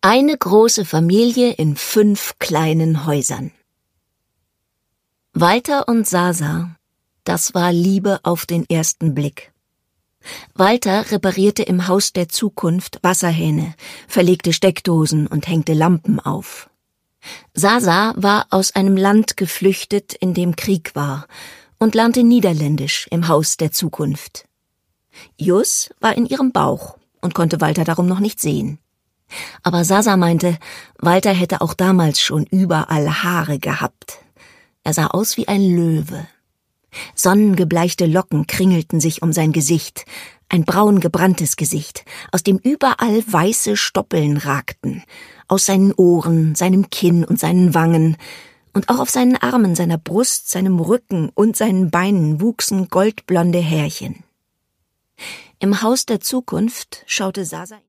Eine große Familie in 5 kleinen Häusern. Walter und Sasa, das war Liebe auf den ersten Blick. Walter reparierte im Haus der Zukunft Wasserhähne, verlegte Steckdosen und hängte Lampen auf. Sasa war aus einem Land geflüchtet, in dem Krieg war, und lernte Niederländisch im Haus der Zukunft. Jus war in ihrem Bauch und konnte Walter darum noch nicht sehen. Aber Sasa meinte, Walter hätte auch damals schon überall Haare gehabt. Er sah aus wie ein Löwe. Sonnengebleichte Locken kringelten sich um sein Gesicht, ein braun gebranntes Gesicht, aus dem überall weiße Stoppeln ragten, aus seinen Ohren, seinem Kinn und seinen Wangen, und auch auf seinen Armen, seiner Brust, seinem Rücken und seinen Beinen wuchsen goldblonde Härchen. Im Haus der Zukunft schaute Sasa